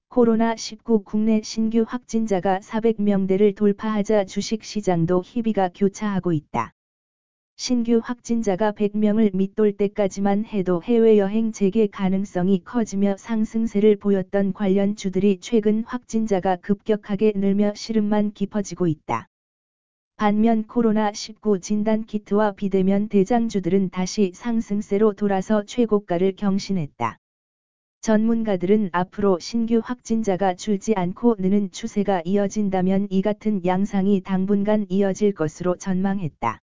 코로나19 국내 신규 확진자가 400명대를 돌파하자 주식시장도 희비가 교차하고 있다. 신규 확진자가 100명을 밑돌 때까지만 해도 해외여행 재개 가능성이 커지며 상승세를 보였던 관련주들이 최근 확진자가 급격하게 늘며 시름만 깊어지고 있다. 반면 코로나19 진단키트와 비대면 대장주들은 다시 상승세로 돌아서 최고가를 경신했다. 전문가들은 앞으로 신규 확진자가 줄지 않고 느는 추세가 이어진다면 이 같은 양상이 당분간 이어질 것으로 전망했다.